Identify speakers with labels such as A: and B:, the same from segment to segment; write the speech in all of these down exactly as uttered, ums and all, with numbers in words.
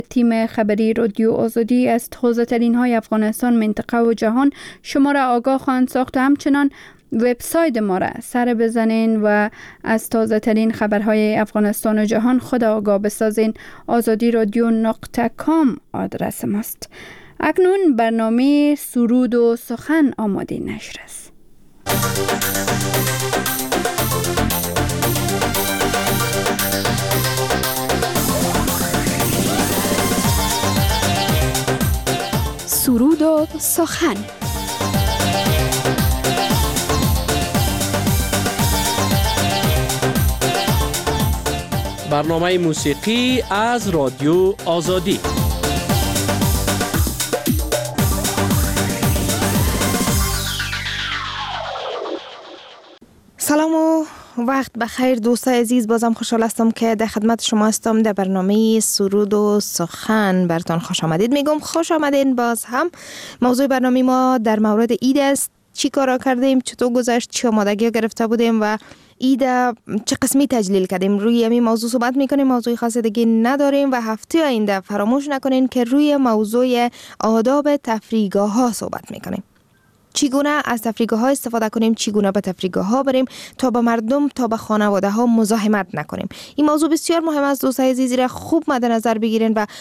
A: تیم خبری رادیو آزادی از تازه ترین های افغانستان، منطقه و جهان شما را آگاه خواهند ساخت. همچنان وبسایت ما را سر بزنین و از تازه ترین خبرهای افغانستان و جهان خود آگاه بسازین. آزادی رادیو نقطه کام آدرس ماست. اکنون برنامه سرود و سخن آماده نشر است. سرود و سخن.
B: برنامه موسیقی از رادیو آزادی.
C: سلام و وقت بخیر دوستای عزیز، بازم خوشحال هستم که در خدمت شما هستم در برنامه سرود و سخن. براتون خوش آمدید میگم. خوش آمدین. باز هم موضوع برنامه ما در مورد عید است. چی کارا کردیم، چطور گذشت، چه آمادگی گرفته بودیم و عید چه قسمی تجلیل کردیم. روی همین موضوع صحبت میکنیم. موضوع خاص دیگه نداریم و هفته آینده فراموش نکنین که روی موضوع آداب تفریحگاه ها صحبت میکنیم. چگونه از تفریحگاه ها استفاده کنیم، چگونه به تفریحگاه ها بریم تا به مردم، تا به خانواده ها مزاحمت نکنیم. این موضوع بسیار مهم است. دوستای عزیز را خوب مد نظر بگیرین و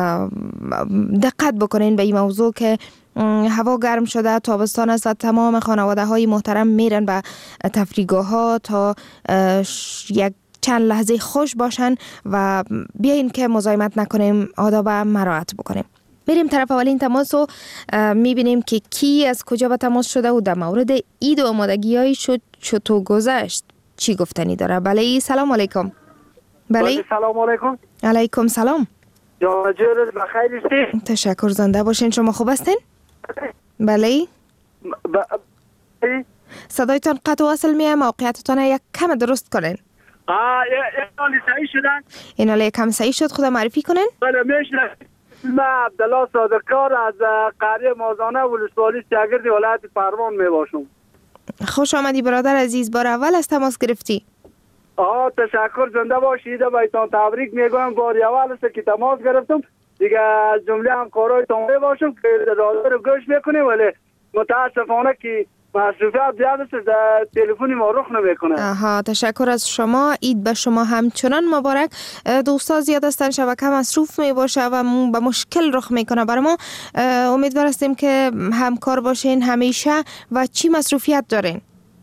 C: دقت بکنین به این موضوع که هوا گرم شده، تابستان است و تمام خانواده های محترم میرن به تفریحگاه ها تا یک چند لحظه خوش باشن و بیاین که مزاحمت نکنیم، آداب مراعات بکنیم. میریم طرف اولین تماس و میبینیم که کی از کجا به تماس شده و در مورد عید و آمادگی های شد چطور گذشت چی گفتنی داره. بله، سلام علیکم. بله،
D: سلام علیکم.
C: علیکم سلام.
D: جان جورت بخیر هستی؟
C: تشکر، زنده باشین. شما خوب هستین؟ بله.
D: ب...
C: صدایتان قطع و وصل میه. موقعیتتان یک کم درست کنین.
D: آه اینا صحیح شدن؟
C: اینا یکم صحیح شد. خدا معرفی کنین.
D: بله میشنم. من عبدالله صادقکار از قریه مازانه ولسوالی شاگرد ولایت پروان می باشم. خوش
C: آمدی برادر عزیز. بار اول از تماس گرفتی.
D: آه تشکر، زنده باشید. بایتان تبریک میگم. بار اول است که تماس گرفتم. دیگه از جمله همکارایتان می باشم که رادیو رو گوش میکنیم، ولی متاسفانه که مصروفیت زیاد است، در تلفنی ما رخ نمیکنه.
C: آها، تشکر از شما. عید به شما همچنان مبارک. دوستا زیاد هستن، شبکه مصروف می باشه و به مشکل رخ میکنه برای ما. امیدوار هستیم که همکار باشین همیشه. و چی مصروفیت دارین؟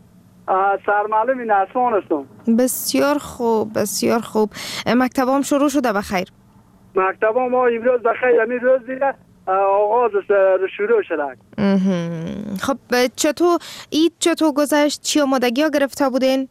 D: سرمعلم نسوان هستم.
C: بسیار خوب، بسیار خوب. مکتب هم شروع شده بخیر؟
D: مکتب ما امروز بخیر، همین روز دیگه آغاز شروع شده.
C: خب چطور عید چطور گذشت؟ چی آمادگی ها گرفته بودین؟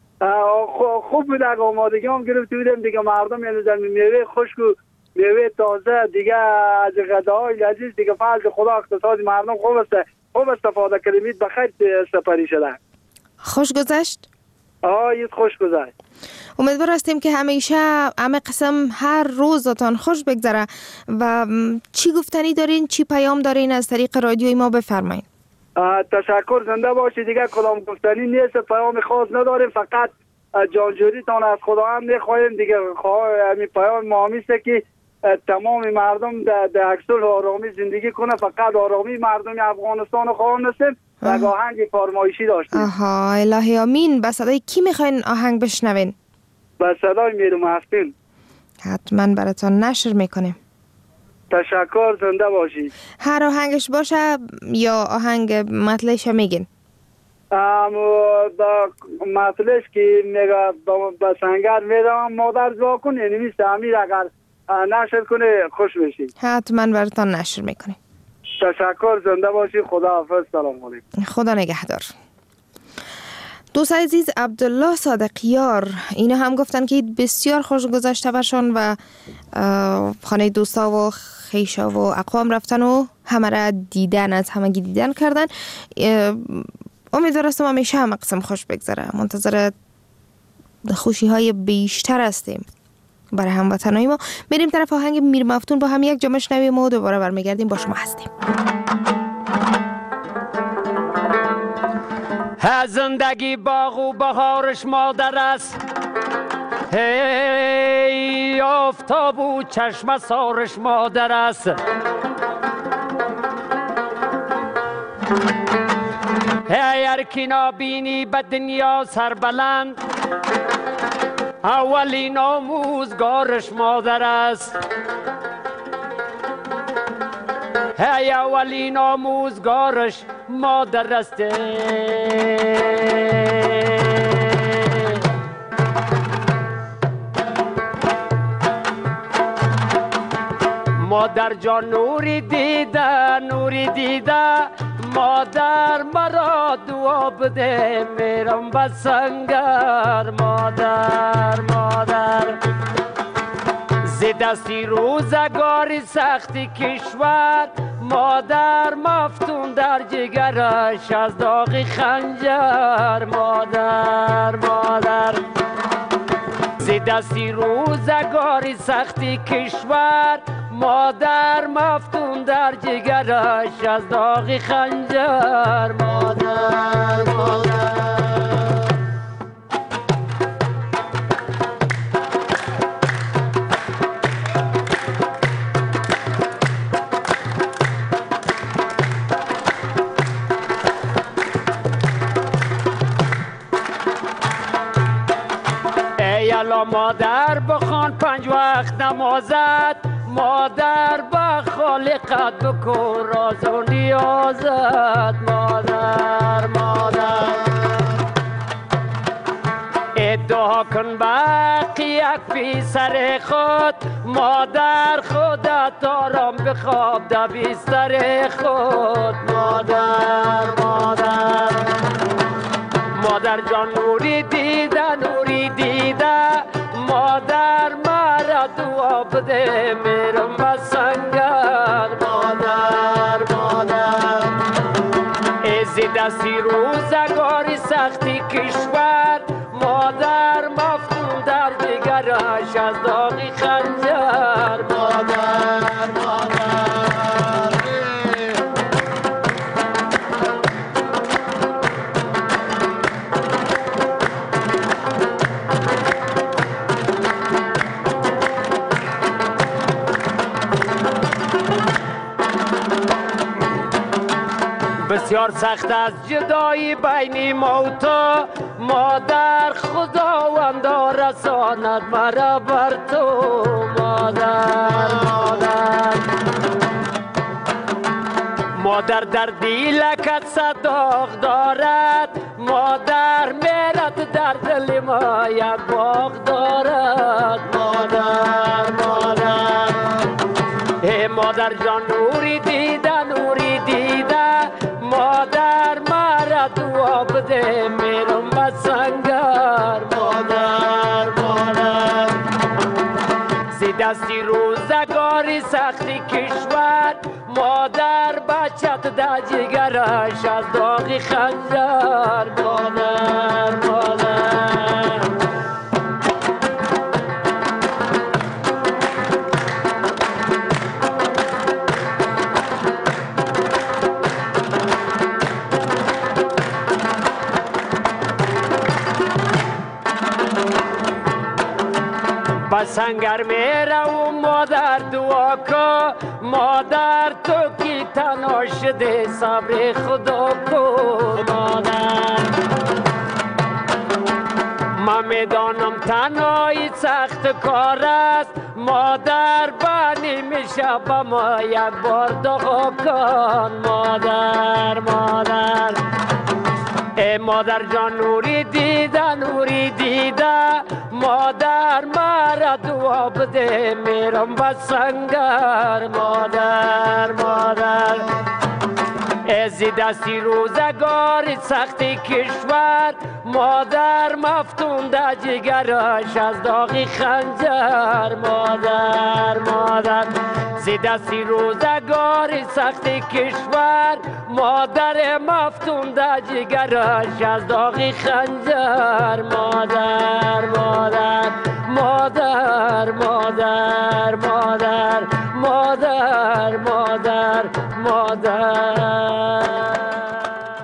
D: خوب بود. آمادگی هم گرفته بودیم دیگه. مردم یعنی در میوه خشک و میوه تازه دیگه از غذاهای لذیذ دیگه فضل خدا اقتصاد مردم خوب است، خوب استفاده کردیم. بخیر سپری شده.
C: خوش گذشت؟
D: آه عید خوش گذشت.
C: امیدوار هستیم که همیشه همه قسم هر روزتان خوش بگذره. و چی گفتنی دارین، چی پیام دارین از طریق رادیوی ما بفرمایید.
D: تشکر، زنده باشید. دیگه کلام گفتنی نیست، پیام خاص نداریم، فقط جانجوریتان از خدا هم میخواهیم دیگه. همین پیام ما همیشه که تمام مردم در اکسل آرامی زندگی کنه. فقط آرامی مردم افغانستان رو خواهم نسیم و آهنگ فرمایشی داشتیم.
C: آها، الهی آمین. به صدای کی میخواین آهنگ بشنوین؟
D: به صدای میرو محفل.
C: حتما براتون نشر میکنیم.
D: تشکر، زنده باشید.
C: هر آهنگش باشه یا آهنگ مطلعش میگین؟
D: مطلعش که میگه به سنگر میدم مادر دعا کن، یعنی میست امیر اگر نشر کنه خوش بشید.
C: حتما براتون نشر میکنیم.
D: تشکر، زنده باشید. خدا حافظ. سلام علیکم.
C: خدا نگهدار. دوست عزیز، عبدالله صادقیار اینا هم گفتن که بسیار خوش گذشته برشان و خانه دوستا و خیشا و اقوام رفتن و همه را دیدن، از همگی دیدن کردن. امیدوار هستم همیشه همه قسم خوش بگذره. منتظر خوشی های بیشتر هستیم برای هموطنای ما. میریم طرف آهنگ میر مفتون با هم یک جا بشنویم و دوباره برمیگردیم. با شما هستیم.
E: زندگی باغ و بهارش مادر است، هی آفتاب و چشم سارش مادر است، هی ارکینا بینی به دنیا سربلند، اولین آموزگارش مادر است. هی اولین آموزگارش مادر است. مادر جان نوری دیده نوری دیده، مادر مرا دعا بده میرم به سنگر. مادر مادر ز دستی روزگاری سختی کشور، مادر مفتون در جگرش از داغ خنجر. مادر مادر ز دستی روزگاری سختی کشور، مادر مفتون در جگرش از داغ خنجر. مادر مادر ای الا مادر بخوان پنج وقت نمازت، مادر با خالقت بکن راز و نیازت. مادر مادر ادعا کن باقی یک پسر خود، مادر خودت آرام بخواب در بستر خود. مادر مادر مادر جان نوری دیده نوری دیده، مادر مرا دعا بده میرم به سنگر. مادر مادر از دستی روزگاری سختی کشور، مادر مفتون در جگرش از داغ خنجر. مادر مادر بسیار سخت از جدایی بین ما و تو، مادر خداوند رساند مرا بر تو. مادر مادر مادر در دیلکت صداق دارد، مادر میرد در دل ما یک باغ دارد. مادر مادر ای مادر جان نوری دیده نوری دیده، مادر مرا دعا بده میرم به سنگر. مادر مادر ز دستی روزگاری سختی کشور، مادر بچت در جگرش از داغ خنجر. مادر مادر به سنگر میره و مادر دعا که، مادر تو کی تنها شده صبر خدا کو. مادر من میدانم تنهایی سخت کار است، مادر بانی میشه با ما یک بار دعا کن. مادر مادر ای مادر جان نوری دیده نوری دیده، مادر مرا دعا بده میرم به سنگر. مادر مادر از دستی روزگاری سختی کشور، مادر مفتون در جگرش از داغ خنجر. مادر مادر ز دستی روزگاری سختی کشور، مادر مفتون در جگرش از داغ خنجر. مادر مادر مادر مادر مادر مادر مادر مادر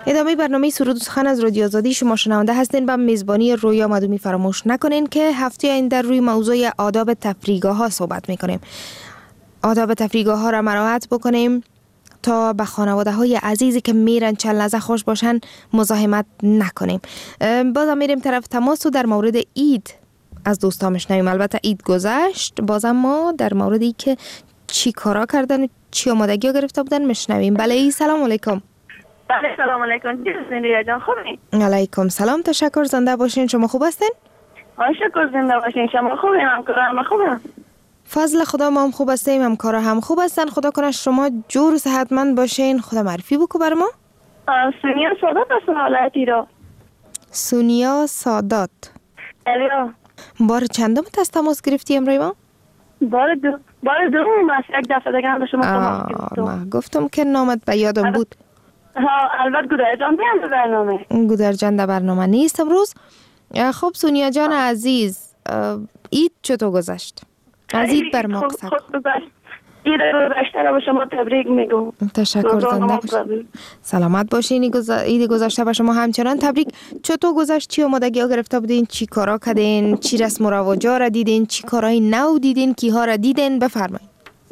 C: ادامه برنامه سرود و سخن از رادیو آزادی شما شنونده هستین. با میزبانی رویا مدومی فراموش نکنین که هفته آینده روی موضوع آداب تفریحگاه ها صحبت میکنیم. آداب تفریحگاه ها را مراعات بکنیم تا به خانواده های عزیزی که میرن چند لحظه خوش باشن مزاحمت نکنیم. بازم میریم طرف تماس و در مورد عید از دوستا میشنویم. البته عید گذشت، بازم ما در موردی که چی کارا کردن و چی آمادگی گرفته بودن میشنویم. بله سلام علیکم.
F: بله سلام علیکم. ریا جان خوبین؟
C: علیکم سلام، تشکر، زنده باشین. شما خوب هستین؟
F: شکر زنده باشین. شما خوبین؟ همکارا هم خوبن؟
C: فضل خدا ما هم خوب هستیم، همکارا هم خوب هستن. خدا کنه شما جور و صحتمند باشین. خدا معرفی بکو بر ما.
F: سونیا سادات هستم حالتی را.
C: سونیا سادات.
F: الیا.
C: بار چندم از تماس گرفتی امروز ما؟
F: بار دو بار دو ماست یک دفعه دیگه هم به شما تماس گرفتم.
C: ما گفتم که نامت به یادم بود.
F: ها البته گودر جان بیان در برنامه.
C: گودر جان در برنامه نیست امروز. خب سونیا جان عزیز، عید چطور گذشت؟ از عید بر ما قصه کن.
F: عید گذشته را به شما تبریک میگم.
C: تشکر، زنده باشین. سلامت باشین. عید گذشته به شما همچنان تبریک. چطور گذشت؟ چی آمادگی ها گرفته بودین؟ چی کارا کردین؟ چی رسم و رواجا را دیدین؟ چی کارای نو دیدین؟ کیها را دیدین؟ بفرمایید.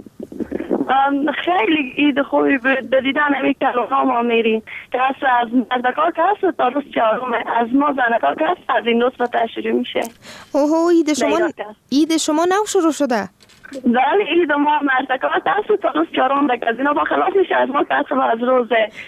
F: خیلی عید خوبی بود. به دیدن امی کلونا ما میریم که از مردکار که هست تا روز چهارم، از ما زنکار که هست از این روز فتح شروع میشه.
C: اوه عید شما عید شما نو شروع شده؟
F: بله عید ما مردکار هست تا روز چهارم دیگه از اینا با خلاص میشه. از ما که هست از روز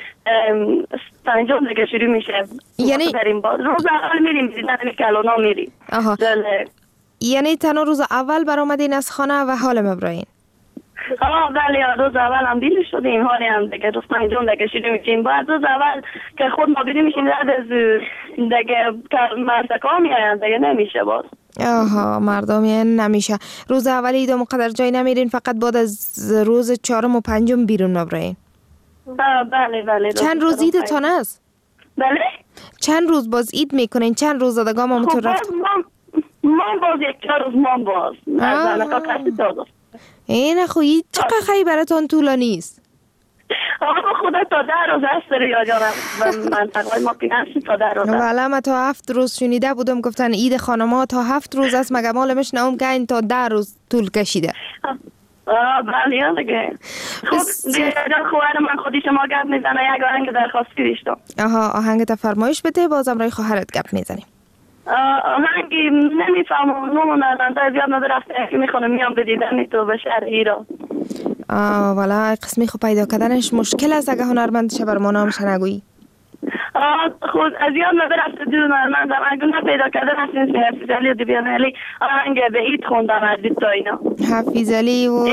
F: پنجم دیگه شروع میشه.
C: یعنی
F: بریم با روز اول میریم دیدن امی کلونا میریم.
C: آها. یعنی تنها روز اول برآمدین از خانه و حال مبراین؟
F: آه بله روز اول هم دیل شدیم، حالی هم دیگه روز پنجم دیگه شروع میشیم. باید روز اول که خود ما بیدیم میشیم رد از دیگه مردکا میاین دیگه نمیشه باز.
C: آها مردم یعنی نمیشه. روز اول عید مقدر جای نمیرین، فقط بعد از روز چهارم و پنجم بیرون مبراین؟
F: بله بله.
C: چند روز عیدتان است؟
F: بله
C: چند روز باز عید میکنین؟ چند روز دادگاه ما متون رفت؟
F: ما باز یک چهار روز ما باز زنکا کسی داده.
C: این خویی چقدر خیلی براتون طولانی است؟
F: آقا خدا تا ده روز هست ریا جانم. منطقه ما پینرسی تا ده روز هست.
C: ولی من تا هفت روز شنیده بودم گفتن عید خانما تا هفت روز است، مگه مال مشنوم که این تا ده روز طول کشیده.
F: آه بله یا دیگه. خب ریا جان خواهر من خودی شما گپ میزنه یک آهنگ درخواست کریشتم.
C: آها آهنگ تفرمایش بده، بازم رای خواهرت گپ میزنیم.
F: آهنگی نمیفهمم نمون ازنده زیاد ندرفته که میخونه میام بدیدن تو به شهر ایران.
C: آه والا قسمی خو پیدا کردنش مشکل است اگه هنرمندش بر ما نامش نگویی.
F: آه خود زیاد نظر دو هنرمندم اگه نه پیدا کردن هستین حفیظ علی و دیبیان علی آهنگ به عید خوندم از دید تا اینا.
C: حفیظ علی و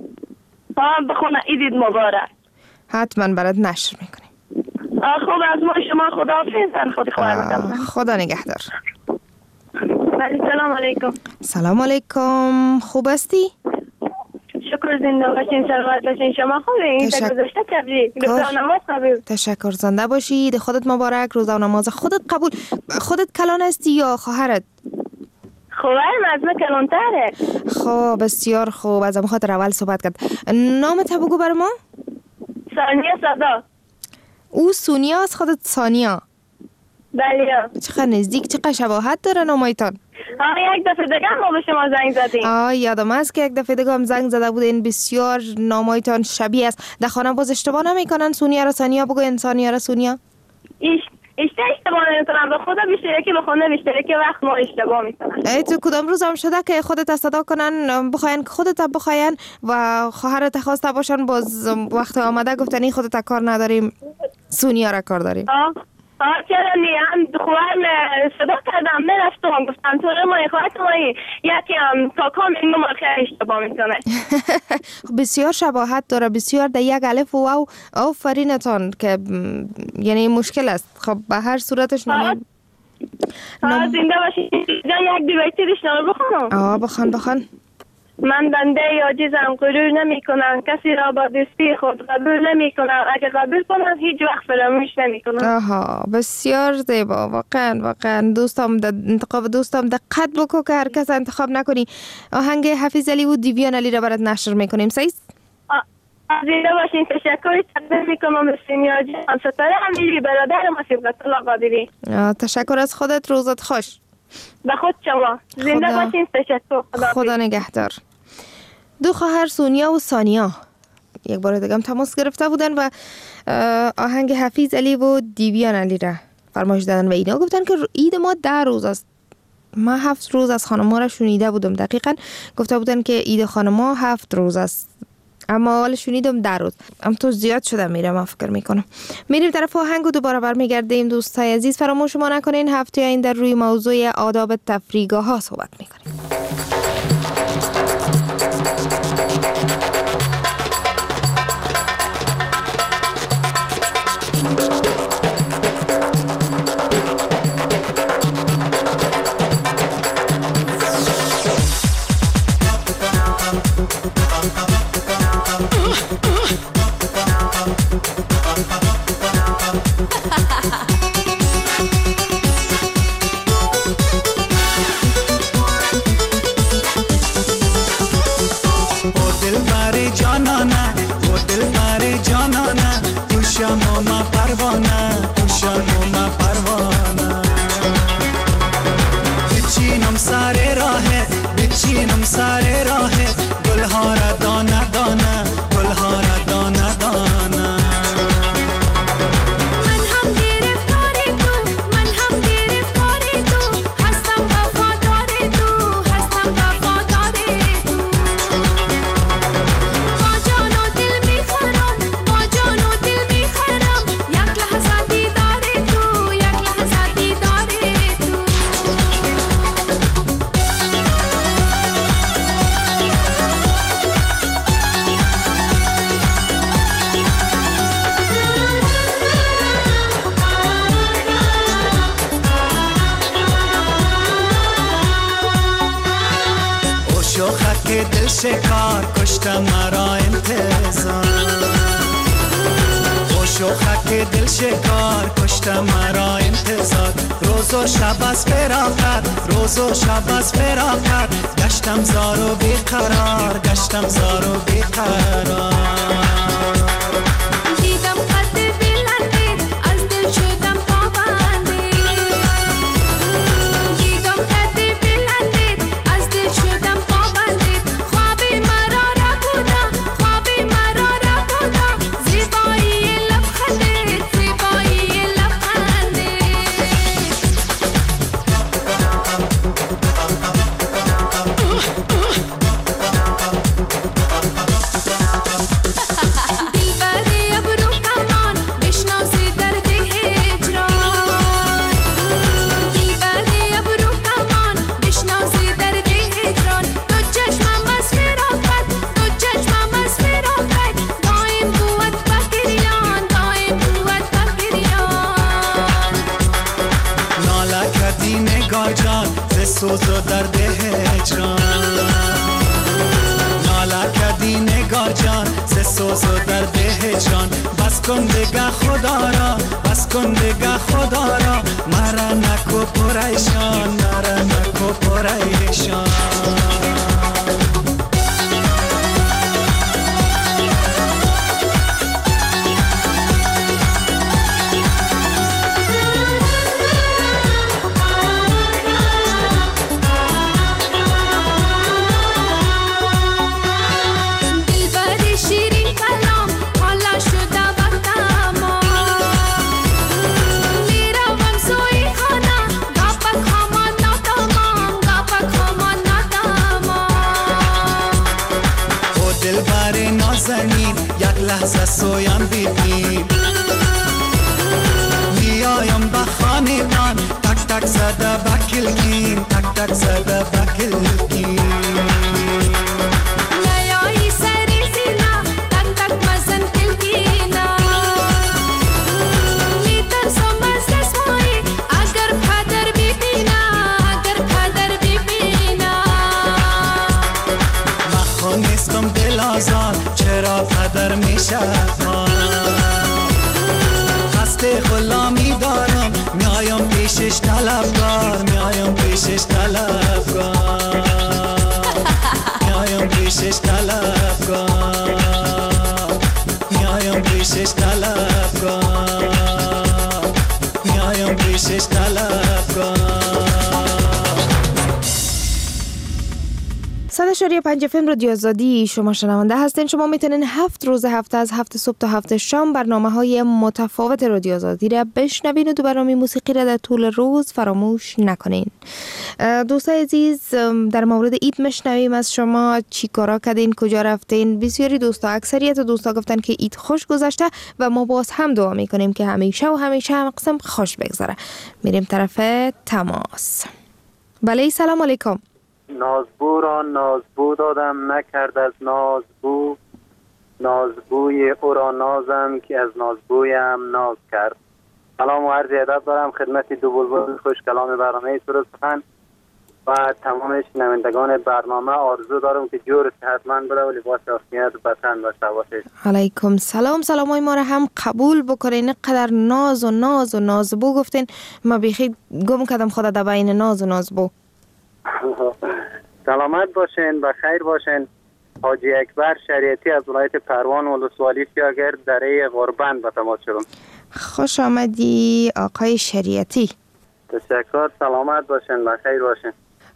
F: آه بخونه عید مبارک.
C: حتما برات نشر میکنیم.
F: آه خوب از ما شما خدا حافظ. خودی خواهر میکنم.
C: خدا نگهدار.
F: بله سلام علیکم.
C: سلام علیکم. خوب هستی؟
F: شکر زنده باشین، سلامت باشین. شما خوبین؟
C: تشکر.
F: گذشته تبریک. روزا و نماز قبول.
C: تشکر، زنده باشید. خودت مبارک. روزا و نماز خودت قبول. خودت کلان هستی یا خواهرت؟
F: خواهرم از من کلانتره.
C: خب بسیار خوب. از خاطر اول صحبت کرد. نامت بگو بر ما؟
F: سانیا سادات.
C: او سونیا است، خودت سانیا.
F: بله.
C: چقدر نزدیک، چقدر شباهت داره نامایتان.
F: آه یک دفعه دیگه ما به شما زنگ زدیم.
C: آه یادم است که یک دفعه دیگه هم زنگ زده بودین. بسیار نامایتان شبیه است. در خانه باز اشتباه نمیکنن سونیا را سانیا بگوین، سانیا را سونیا؟
F: ایش اشته اشتباه نمیکنن. به خدا بیشتر یکی به خونه بیشتر یکی وقت ما اشتباه میکنن.
C: ای تو کدام روز هم شده که خودت صدا کنن بخواین خودت بخواین و خواهرت خواسته باشن باز وقت آمده گفتنی خودت کار نداریم سونیا را کار داریم؟
F: آه آه چرا نیم خواهر صدا کردم نرفتم گفتم تو رو مایی خواهد مایی یکی هم تا کام این نمار خیلی اشتباه میکنه.
C: بسیار شباهت داره، بسیار در یک الف و او آفرینتان که یعنی مشکل است. خب به هر صورتش نمیم
F: آه زنده باشید. یک دیویتی دیشنال بخونم.
C: آه بخوان بخوان.
F: من بنده عاجزم، غرور نمی کنم، کسی را با دوستی خود قبول نمی کنم، اگه قبول کنم هیچ وقت فراموش نمی کنم.
C: آها بسیار زیبا. واقعا واقعا دوستم در انتخاب دوستم دقت بکو که هر کس انتخاب نکنی. آهنگ حفیظ علی و دیویان علی را برات نشر میکنیم. صحیح؟
F: زنده باشین. تشکر تقدیم میکنم سینیا جان ستاره امیری برادر ما صبغت الله قادری.
C: تشکر از خودت، روزت خوش.
F: به خود شما زنده
C: خدا.
F: باشین. تشکر. خدا,
C: خدا نگهدار. دو خواهر سونیا و سانیا یک بار دیگه هم تماس گرفته بودن و آهنگ حفیظ علی و دیویان علی را فرمایش دادن و اینا گفتن که عید ما ده روز است. ما هفت روز از خانم‌ها را شنیده بودم، دقیقاً گفته بودن که عید خانم‌ها هفت روز است، اما حالا شنیدم ده روز. ام تو زیاد شده میره، من فکر میکنم. میریم طرف آهنگ و دوباره برمیگردیم. دوستای عزیز فراموش ما نکنین هفته این در روی موضوع آداب تفریحگاه ها صحبت میکنیم.
G: بچینم سر راه گلها را دانه دانه گلها را دانه دانه
H: من هم گرفتار تو من هم گرفتار تو هستم وفادار تو هستم وفادار تو با جان و دل میخرم با جان و دل میخرم یک لحظه دیدار تو یک لحظه دیدار تو
G: که دل شکار کشتم مرا انتظار خوش و خک دل شکار کشتم مرا انتظار روز و شب از فراقت روز و شب از فراقت گشتم زار و بیقرار گشتم زار و بیقرار
H: دیدم قد بلندت از دل شدم پابنده دیدم قد بلندت از دل شدم پابنده خوابی مرا را بودم خوابی مرا را بودم زیبایی لبخندت زیبایی لبخندت دلبری ابرو کمان بشناسی درد هجران دلبری ابرو کمان بشناسی درد هجران تو چشمم از فراقت تو چشمم از فراقت دایم بود بگریان دایم بود بگریان
G: ناله کردی نگاه جان ز سوز و درد هجران ناله کردی نگاه جان ز سوز و درد هجران بس کن دیگه خدا را بس کن دیگه خدا را مرا نکو پریشان مرا نکو پریشان
H: دلبر شیرین کلام حالا شده وقتم میروم سوی خانه گپک همان ناتمام گپک همان ناتمام
G: او دلبر نازنین یک لحظه سویم بیدیم میایم به خانمان تک تک زده بکلگیم تک تک زده بکلگیم
H: نیایی سری زینا تک تک مزن کلگینا میترسم از دستمایی اگر پدر ببینا اگر پدر ببینا
G: مخون نیستم دل آزار چرا پدر میشه خسته غلامی دارم میایم پیشش طلبکار میایم پیشش طلبکار میایم پیشش طلبکار پیشش طلبگاه، میایم پیشش طلبگاه.
C: صد اشاری پنج فم رادیو آزادی شما شنونده هستین. شما میتونین هفت روز هفته از هفت صبح تا هفت شام برنامه های متفاوت رادیو آزادی را بشنوین و دو برنامه موسیقی را در طول روز فراموش نکنین. دوستای عزیز، در مورد عید میشنویم از شما چی کارا کردین، کجا رفتین. بسیاری دوستا، اکثریت دوستا گفتن که عید خوش گذشته و ما باز هم دعا میکنیم که همیشه و همیشه هم قسم خوش بگذره. میریم طرف تماس. بله، سلام علیکم.
I: نازبو را نازبو دادم نکرد از نازبو، نازبوی او را نازم که از نازبویم ناز کرد. سلام و عرض ادب دارم خدمت دو بلبل خوش کلام برنامه سروش سخن و تمام شنوندگان برنامه. آرزو دارم که جور صحتمند بوده و لباس عافیت و بسند و شباشه.
C: علیکم سلام. سلامای ما را هم قبول بکنین. قدر ناز و ناز و نازبو گفتین، ما بیخی گم کردم خدا در بین ناز و نازبو.
I: سلامت باشین، بخیر باشین. حاجی اکبر شریعتی از ولایت پروان ولسوالی سیاگرد دره غربند به تماس شدم.
C: خوش آمدی آقای شریعتی.
I: تشکر. سلامت باشین، بخیر باشین.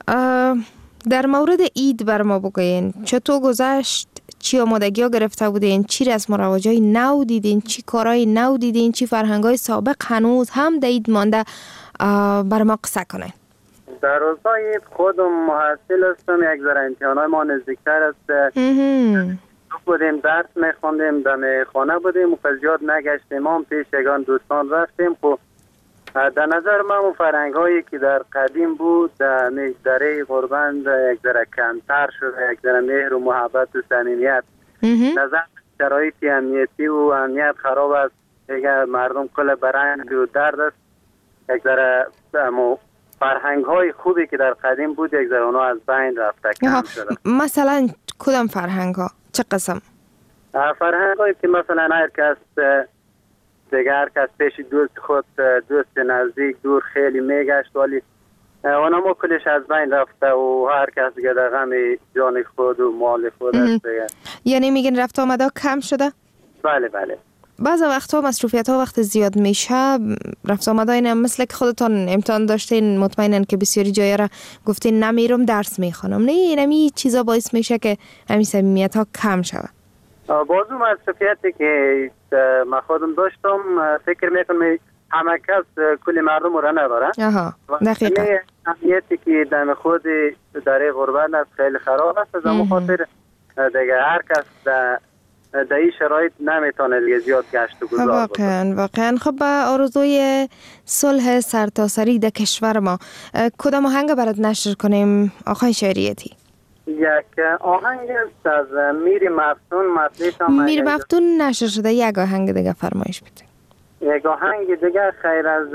C: در مورد عید بر ما بگوین چطور گذشت؟ چی آمادگی ها گرفته بودین؟ چی رسم و رواجای نو دیدین؟ چی کارهای نو دیدین؟ چی فرهنگای سابق هنوز هم در عید مانده؟ بر ما قصه کنین.
I: در روزهای عید خودم محصل هستم، یک ذره امتحانای ما نزدیکتر است. بودیم درس میخوندیم، در خانه بودیم و زیاد نگشتیم. ما پیش یگان دوستان رفتیم. خب در نظر من اون فرهنگ هایی که در قدیم بود در دره غربند یک ذره کمتر شده، یک ذره مهر و محبت و صمیمیت. نظر شرایط امنیتی و امنیت خراب است، دیگه مردم کل برنج و درد است. یک ذره فرهنگ های خوبی که در قدیم بود یک ذره اونا از بین رفته، کم شده.
C: مثلا کدام فرهنگ ها؟ چه قسم؟
I: فرهنگ هایی که مثلا هر کس دیگه هر کس پیش دوست خود دوست نزدیک دور خیلی میگشت، ولی اونا ما کلش از بین رفته و هر کس دیگه در غم جان خود و مال خود است دیگه.
C: یعنی میگن رفت آمده کم شده؟
I: بله بله.
C: بعض وقتها مصروفیت ها وقت زیاد میشه، رفت آمده اینه مثل که خودتان امتحان داشتین، مطمئنن که بسیاری جایی را گفتین نمیرم درس میخوانم، نه اینمی چیزا باعث میشه که همین صمیمیت ها کم شود.
I: بازو مصروفیتی که من خودم داشتم فکر میکنم همه کس کلی مردم را نداره.
C: آها دقیقا.
I: امنیتی که دم خود دره غربت است خیلی خراب است، از اون خاطر دیگه هر کس در در این شرایط نمیتونه دیگه زیاد گشت و گذار
C: واقعا واقعا. خب به آرزوی صلح سرتاسری در کشور ما کدام آهنگ برات نشر کنیم آقای شریعتی؟
I: یک آهنگ است از میر مفتون.
C: میر مفتون نشر شده، یک آهنگ دیگه فرمایش بده.
I: یک آهنگ دیگه خیر از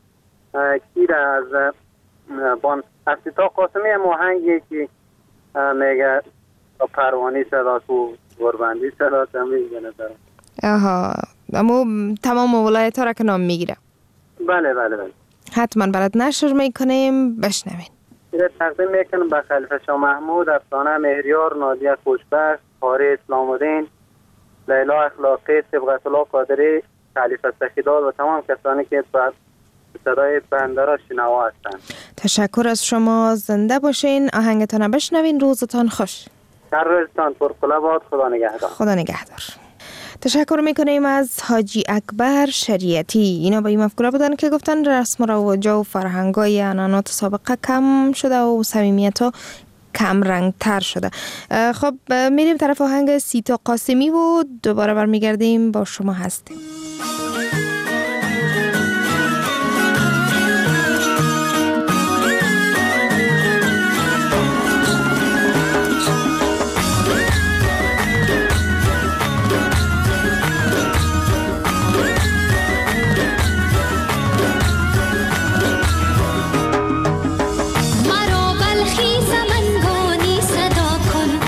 I: کیر از بان افتیتا قاسمی، هم آهنگی که میگه پروانی صدات و غربندی صدات هم میگنه دارم.
C: آها، اما تمام ولایت ها را که نام میگیره.
I: بله بله بله.
C: حتما برات نشر میکنیم، بشنوین.
I: ایره تقدیم میکنم به خلیفه شاه محمود، افسانه مهریار، نادیه خوشبخت، قاری اسلام الدین، لیلا اخلاقی، صبغت الله قادری، خلیفه سخیدار و تمام کسانی که بعد صدای بنده را شنوا هستند.
C: تشکر از شما، زنده باشین. آهنگتان بشنوین. روزتان خوش.
I: در روزتان پرقله باد. خدا نگهدار.
C: خدا نگهدار. تشکر میکنیم از حاجی اکبر شریعتی. اینا با این مفکوره بودن که گفتن رسم و رواجا و فرهنگای عنعنات سابقه کم شده و صمیمیت‌ها کم رنگ تر شده. خب میریم طرف آهنگ سیتا قاسمی و دوباره برمیگردیم با شما هستیم.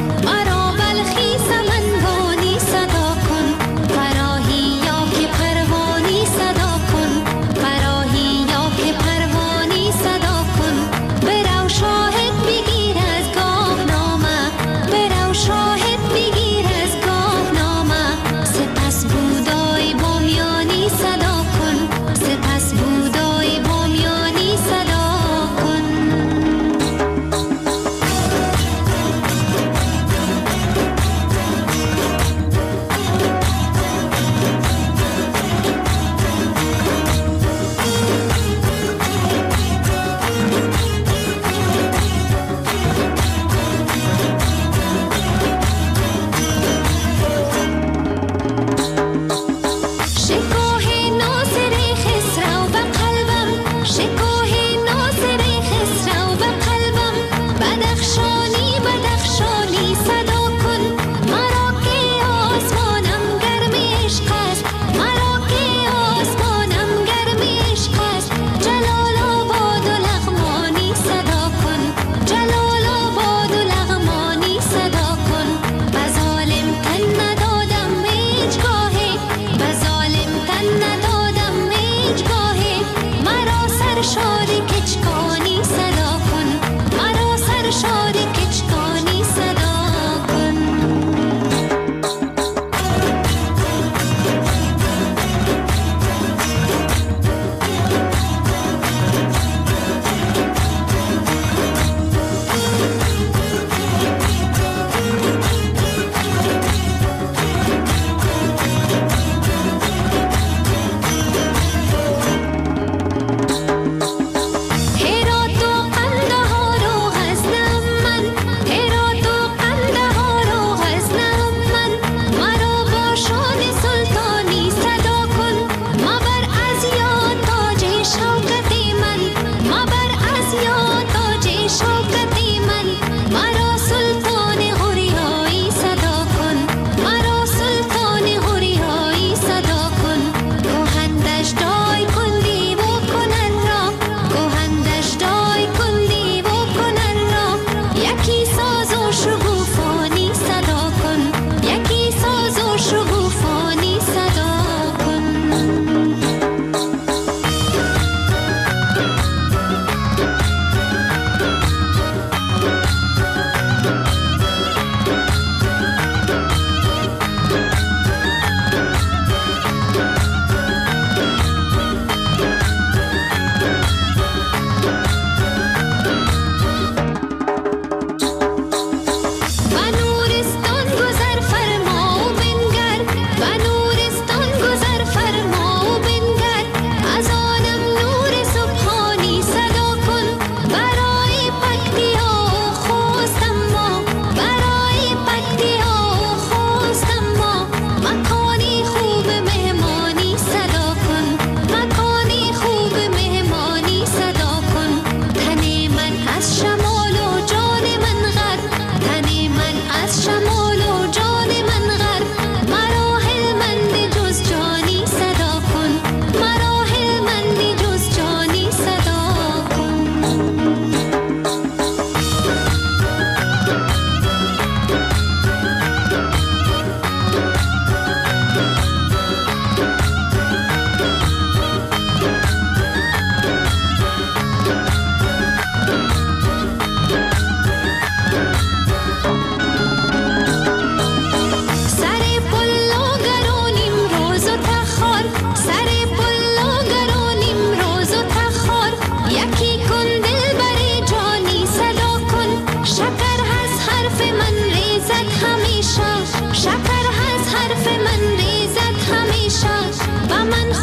H: فرا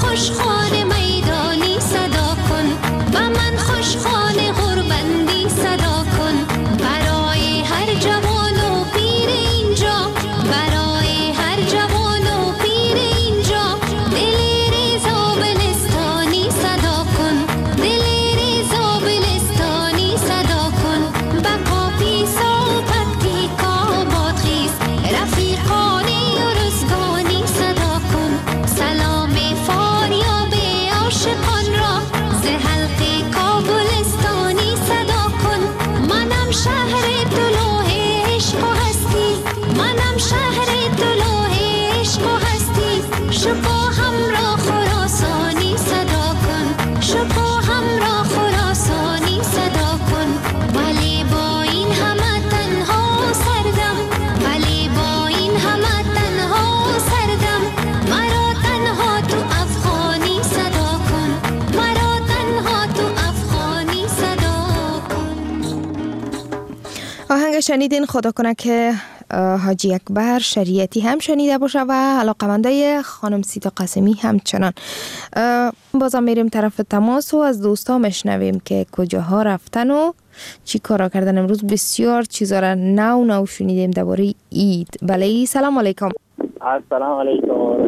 H: خوش خانه میدانی صدا کن، با من خوش خانه غربندی صدا کن. برای هر جوان و پیر اینجا، برای هر جوان و پیر اینجا، دل ریزا بلستانی صدا کن، دل ریزا بلستانی صدا کن. با کاپیسا و پکتیکا و بادغیس، رفیقان یورزگانی صدا کن. سلام فاریاب عاشقان را ز حلق کابلستانی صدا کن. منم شهر طلوع عشق و هستی، منم شهر طلوع عشق و هستی. شکوهم را خراسانی صدا کن، شکوهم را خراسانی صدا کن. ولی با این همه تنها سردم، ولی با این همه تنها سردم. مرا تنها تو افغانی صدا کن، مرا تنها تو افغانی صدا کن.
C: آهنگ شنیدین، خدا کنه که حاجی اکبر شریعتی هم شنیده باشه و علاقمندای خانم سیتا قاسمی همچنان. بازم میریم طرف تماس و از دوستا میشنویم که کجاها رفتن و چی کارا کردن. امروز بسیار چیزا را نو نو شنیدیم درباره عید. بله، سلام علیکم.
J: السلام علیکم.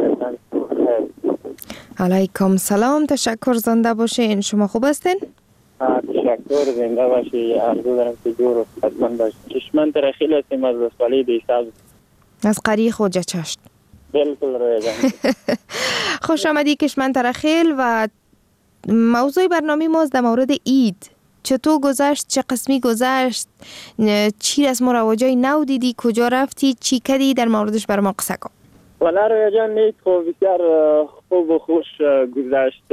C: علیکم سلام، تشکر، زنده باشین. شما خوب هستین؟
J: تشکر، زنده باشی. آرزو دارم که جور و صحتمند باشی. کشمن ترخیل هستیم از رسوالی دیشب
C: از قریه خوجه چشت.
J: بالکل روی جان.
C: خوش آمدی کشمن ترخیل. و موضوع برنامه ما در مورد عید. چطور گذشت؟ چه قسمی گذشت؟ چی رسم و رواجای نو دیدی؟ کجا رفتی؟ چی کردی؟ در موردش بر ما قصه کن.
J: والا روی جان نیت خوب، بسیار خوب و خوش گذشت.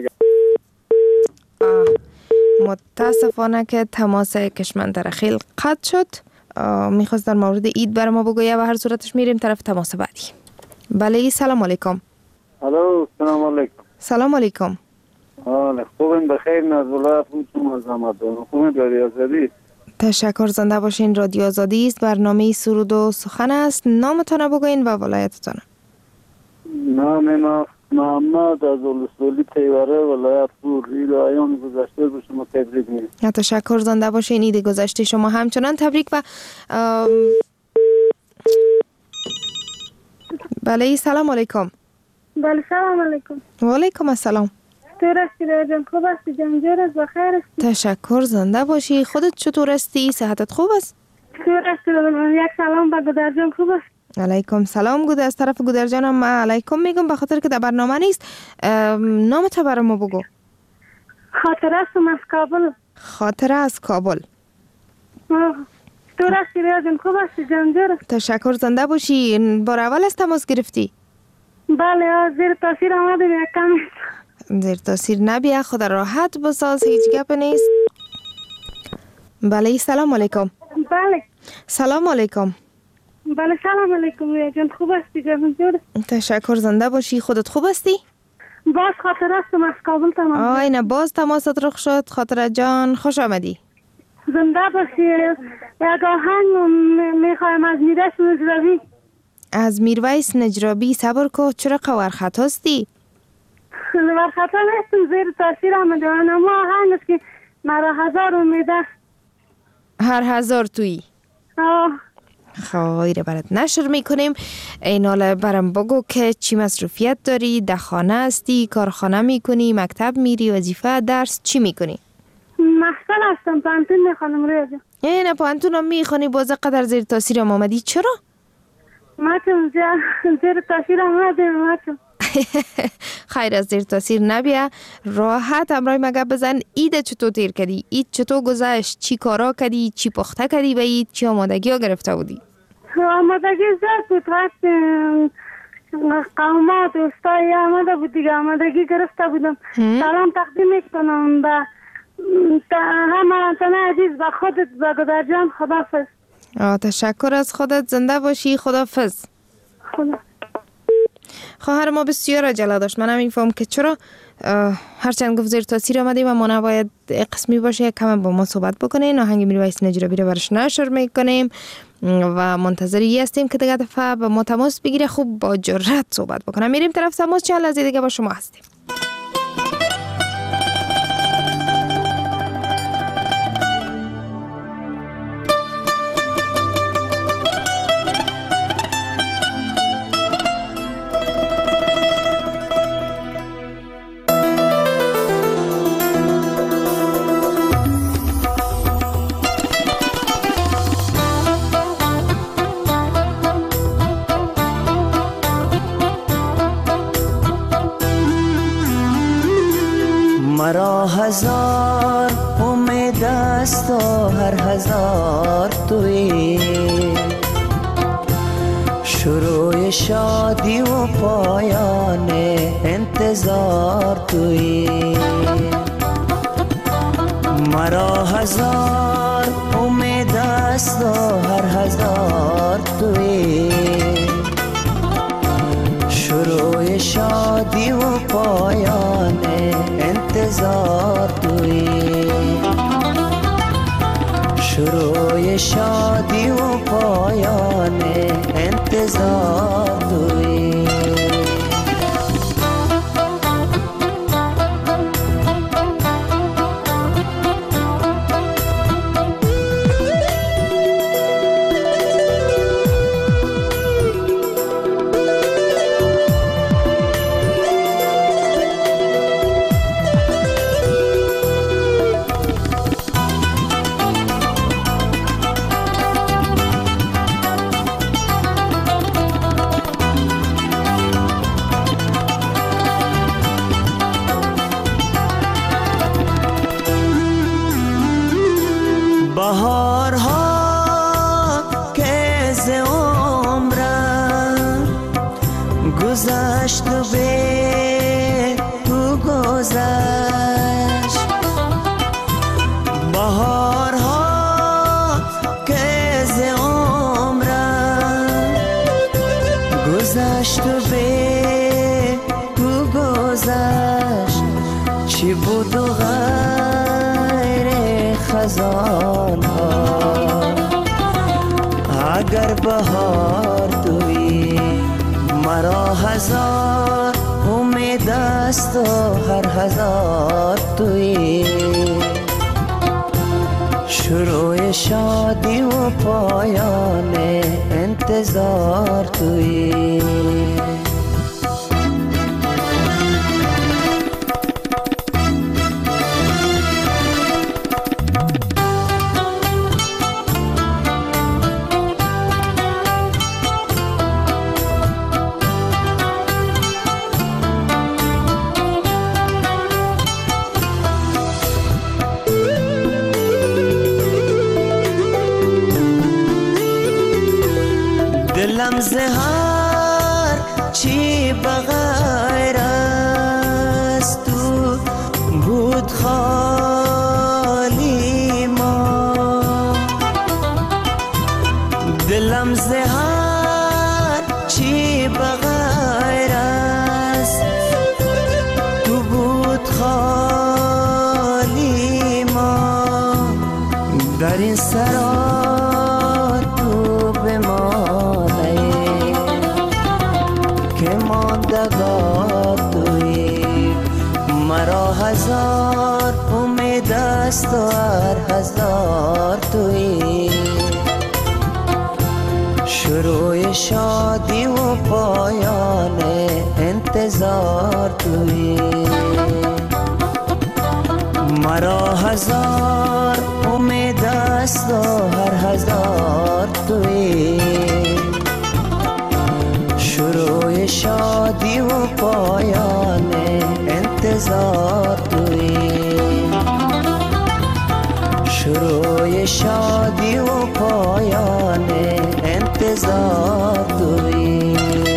C: متاسفانه که تماس کشمن ترخیل قطع شد. میخواست در مورد عید بر ما بگویه و هر صورتش میریم طرف تماس بعدی. بله، سلام علیکم.
I: الو، سلام علیکم.
C: سلام علیکم.
I: آله، خوبین؟ بخیر؟ نزولات شما زمادون خوبین؟ رادیو آزادی.
C: تشکر، زنده باشین. رادیو آزادی است. برنامه سرود و سخن است. نامتان بگوین و ولایتتان.
I: نام ما محمد از اولسولی تیوره، ولایت پور. عید آیان گذشته به شما تبریک میگم.
C: تشکر، زنده باشین. عید گذشته شما همچنان تبریک. و بله، سلام علیکم.
K: بله، سلام علیکم.
C: و علیکم السلام.
K: چطور هستی جان؟ خوب هستی جان؟ جور است، بخیر هستی؟
C: تشکر، زنده باشی. خودت چطور هستی؟ صحتت خوب است؟
K: چطور هستی؟ یک سلام به گودر جان. خوب است؟
C: علیکم سلام. گود از طرف گودر جانم ما علیکم میگم به خاطر که در برنامه نیست. نامت برای ما بگو.
K: خاطره هستم از کابل.
C: خاطره از کابل.
K: چطور هستی جان؟ خوب هستی جان؟ جور است؟
C: تشکر، زنده باشی. بار اول از تماس گرفتی؟
K: بله، زیر تاثیر آمدیم یک کمی.
C: زیر تاثیر نبیه، خود راحت بساز، هیچ گپ نیست. بله، سلام علیکم.
K: بله.
C: سلام علیکم.
K: بله، سلام علیکم جان. خوب هستی جان؟ جور.
C: تشکر، زنده باشی. خودت خوب هستی؟
K: باز خاطر هستم از کابل تمام.
C: آی نه، باز تماست رخ شد. خاطر جان خوش آمدی.
K: زنده باشی. یک آهنگ میخوایم از میرش نجرابی.
C: از میرویس نجرابی. صبر کو، چرا قوار خط هستی؟
K: قوار خطا نیستم، زیر تاثیر آمده. اما آهنگ است که مرا هزار امیده.
C: هر هزار تویی.
K: آه.
C: خواهیره برات نشر میکنیم. این حالا برام بگو که چی مصروفیت داری؟ در خانه هستی؟ کارخانه میکنی؟ مکتب میری؟ وظیفه؟ درس؟ چی میکنی؟
K: محصل هستم، پانتون میخوانم روی جان.
C: نه پانتون هم میخوانی؟ باز قدر زیر تاثیر هم آمدی. چرا؟
K: ما چون زیر تاثیر آمده. ما چون
C: خیر، از زیر تاثیر نبیه. راحت امرای مگه بزن. عید چطور تیر کردی؟ عید چطور گذشت؟ چی کارا کردی؟ چی پخته کردی به عید؟ چی آمادگی ها گرفته بودی؟
K: آمادگی زیاد بود. وقت قوما دوستایی آمده بود دیگه، آمادگی گرفته بودم. سلام تقدیم میکنم به همه تنه عزیز، به خودت، به گودر جان. خداحافظ.
C: تشکر از خودت. زنده باشی. خداحافظ.
K: خدا.
C: خواهر ما بسیار عجله داشت. من هم میفهم که چرا هرچند گفت زیر تاثیر آمدیم و ما نباید قسمی باشه. یک کم با ما صحبت بکنین. آهنگ میرویس نجرابی رو برش نشر میکنیم و منتظری هستیم که دیگه دفعه با ما تماس بگیره، خوب با جرأت صحبت بکنم. میریم طرف تماس. چند لحظه دیگه با شما هستیم.
L: مرا هزار امید است و هر هزار تویی، شروع شادی و پایان انتظار تویی. مرا هزار امید است و هر هزار تویی، شروع شادی و پایان انتظار تویی، شروع شادی و پایان انتظار تویی. گذشت و به تو گذشت، بهارها که ز عمرم گذشت و به تو گذشت، چی بود و غیر خزان ها اگر بهار تویی. مرا هزار امید است و هر هزار تویی، شروع شادی و پایان انتظار تویی. دلم زهر چی بغیر از تو بود خالی ما، دلم زهر چی بغیر از تو بود خالی ما، در این سرا تو به ما تویی. مرا هزار امید است و هر هزار تویی، شروع شادی و پایان انتظار تویی. مرا هزار امید است و هر هزار تویی، شروع شادی و پایان انتظار تویی، شروع شادی و پایان انتظار تویی.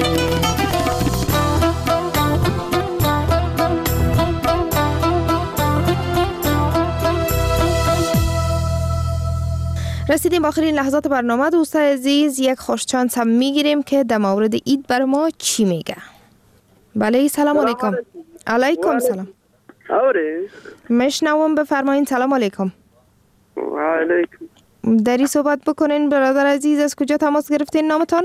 C: رسیدیم آخرین لحظات برنامه. دوستان عزیز، یک خوشچانس هم میگیریم که در مورد عید بر ما چی میگه. بله، سلام علیکم. علیکم سلام.
D: آره
C: مشنوم، بفرمایید. سلام علیکم.
D: و علیکم.
C: داری صحبت بکنین برادر عزیز، از کجا تماس گرفتین؟ نامتان؟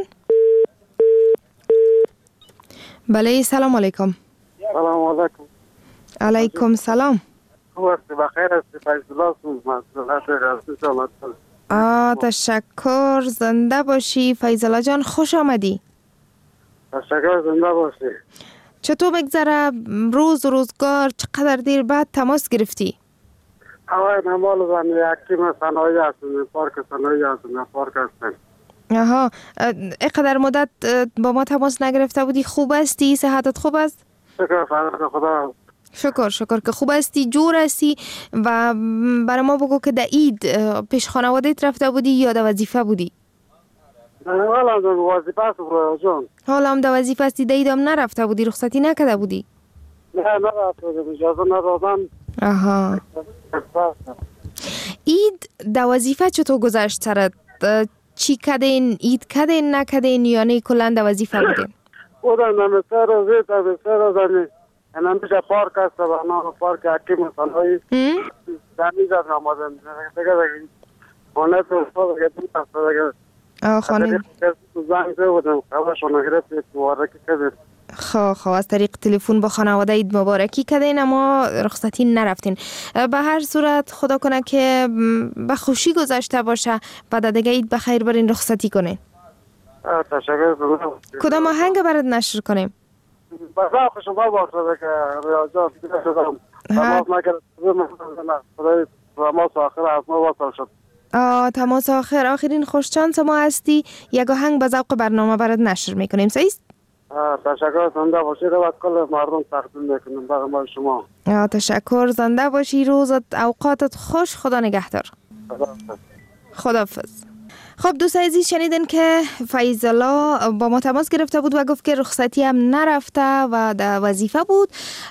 C: بله، سلام علیکم.
I: سلام علیکم.
C: علیکم سلام.
I: وقت بخیر است. فیض‌الله مسئولت رئیس جمهور.
C: آه تشکر، زنده باشی فیض‌الله جان، خوش آمدی.
I: تشکر، زنده باشی.
C: چطور بگذره روز روزگار؟ چقدر دیر بعد تماس گرفتی؟
I: آه نمال زن یکیم صنایع هستن، پارک صنایع هستن، پارک هستن.
C: آها، اینقدر مدت با ما تماس نگرفته بودی. خوب هستی؟ صحتت خوب است؟
I: شکر فرمان خدا.
C: شکر شکر که خوب هستی، جور هستی. و برای ما بگو که در عید پیش خانوادهت رفته بودی یا در وظیفه بودی؟
D: حالا هم در وظیفه است برای جان.
C: حالا هم در وظیفه هستی، در عید هم نرفته بودی، رخصتی نکرده بودی؟
D: نه نرفته بودم، اجازه ندادم.
C: آها. عید در وظیفه چطور گذشت سرت؟ چی کردین؟ عید کردین نکردین یا نه کلا در وظیفه بودین؟
D: بودم نمی سر روزی تا به سر روزی نمیشه پارک است و نام پارک حکیم صنعایی زمین زد نمازم دیگه دیگه خانه تو دیگه تو است دیگه
C: آه خانه
D: زنگ زده بودم خبرشون گرفت مبارکی کردیم.
C: خب خب از طریق تلفن با خانواده عید مبارکی کردین اما رخصتی نرفتین. به هر صورت خدا کنه که به خوشی گذشته باشه و دیگه عید بخیر برین رخصتی کنین.
D: تشکر.
C: کدام آهنگ برات نشر کنیم؟
D: بازم خوشم باشه که ریاضات دیگه شدم. تماس نکرد خدای تماس آخر از ما وصل شد.
C: آه تماس آخر آخرین خوش چانس ما هستی. یک آهنگ به ذوق برنامه برات نشر میکنیم. صحیح است؟
D: تشکر. زنده باشید و کل مردم تقدیم میکنم برای شما.
C: آه تشکر. زنده باشی، روزت اوقاتت خوش. خدا نگهدار. خداحافظ. خب دوست عزیز شنیدن که فیض الله با ما تماس گرفته بود و گفت که رخصتی هم نرفته و در وظیفه بود.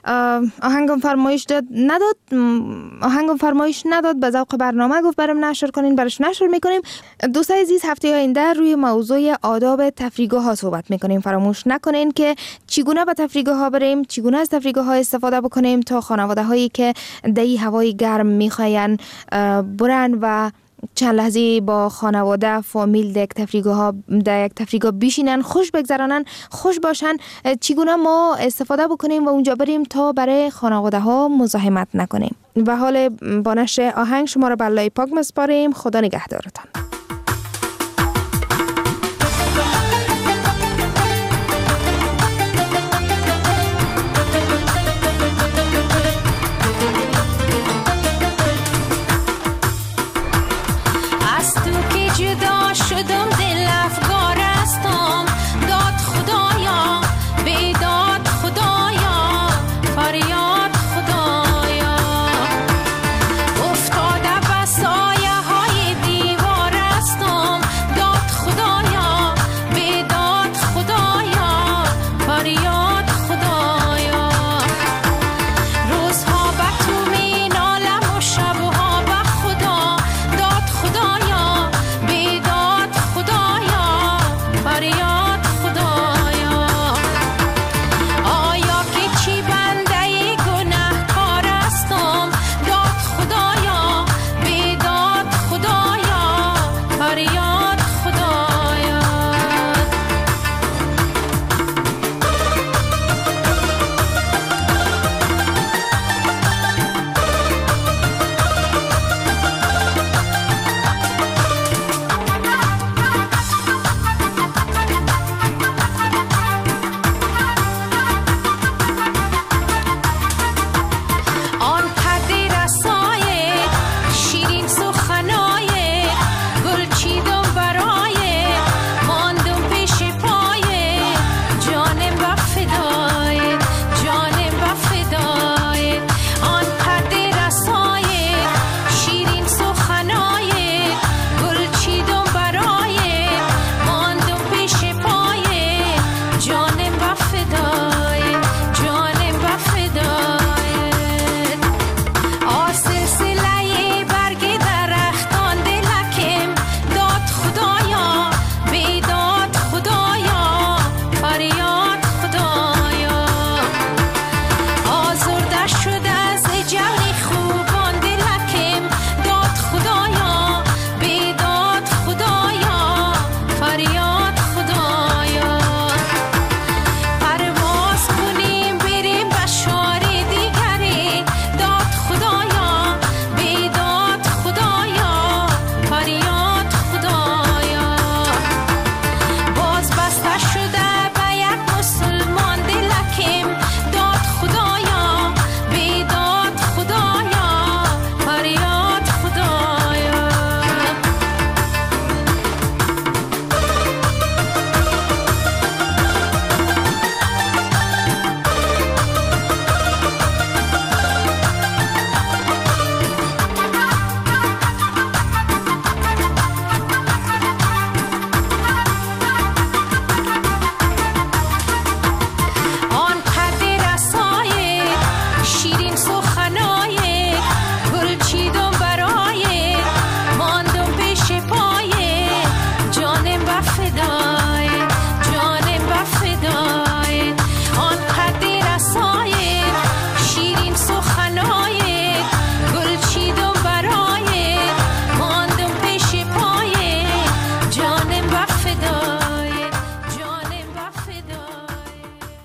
C: آهنگم فرمایش داد نداد آهنگم فرمایش نداد به ذوق برنامه گفت برام نشر کنین، برش نشر میکنیم. دوست عزیز هفته آینده روی موضوع آداب تفریحگاه ها صحبت میکنیم. فراموش نکنین که چگونه به تفریحگاه ها بریم، چگونه از تفریحگاه ها استفاده بکنیم تا خانواده هایی که در هوای گرم میخواین برن و چند لحظه با خانواده فامیل در یک تفریحگاه ها در یک تفریحگاه بشینن، خوش بگذرانن، خوش باشن، چگونه ما استفاده بکنیم و اونجا بریم تا برای خانواده ها مزاحمت نکنیم. و حال با نشر آهنگ شما را به الله پاک مسپاریم. خدا نگهدارتان.
H: برای ماندم پیش پای جانم و فدا